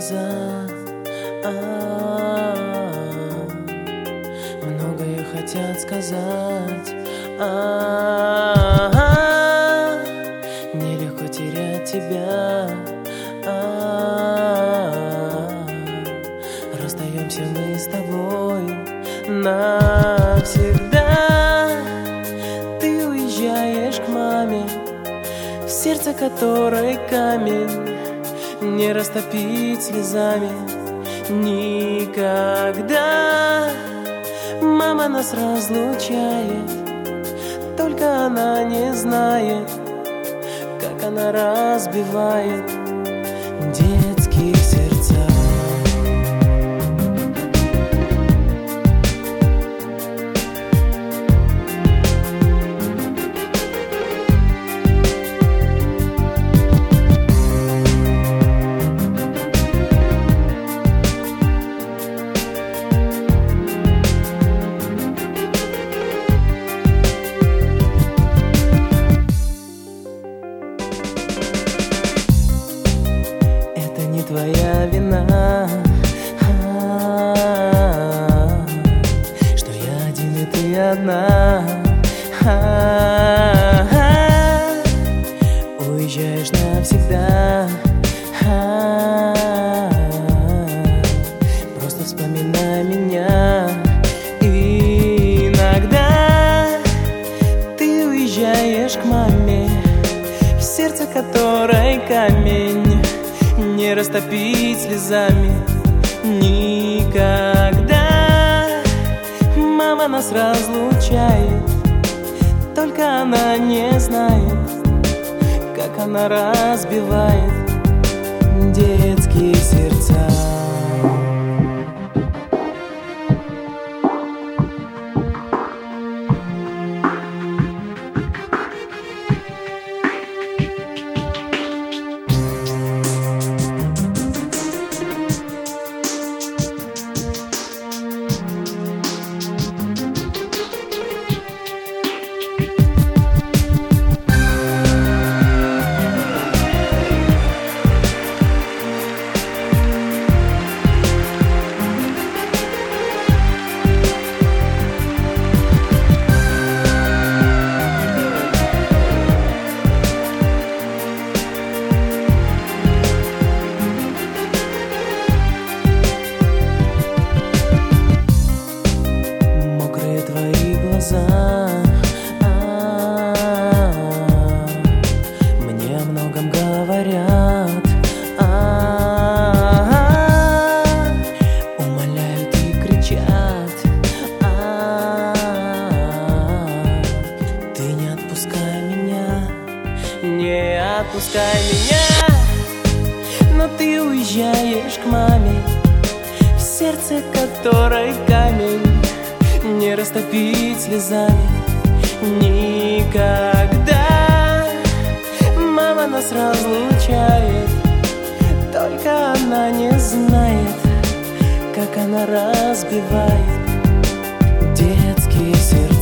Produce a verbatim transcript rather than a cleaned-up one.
глаза, а-а-а. Многое хотят сказать, а-а-а. Нелегко терять тебя, а-а-а. Расстаемся мы с тобою навсегда. Ты уезжаешь к маме, в сердце которой камень не растопить слезами никогда. Мама нас разлучает, только она не знает, как она разбивает детские сердца. Твоя вина, а-а-а, что я один и ты одна, а-а-а, уезжаешь навсегда, а-а-а, просто вспоминай меня. И иногда ты уезжаешь к маме, в сердце которой камень не растопить слезами никогда. Мама нас разлучает, только она не знает, как она разбивает детские сердца. Мне о многом говорят, а-а-а, умоляют и кричат, а-а-а, ты не отпускай меня, не отпускай меня. Но ты уезжаешь к маме, в сердце которой камень не растопить слезами никогда. Мама нас разлучает, только она не знает, как она разбивает детские сердца.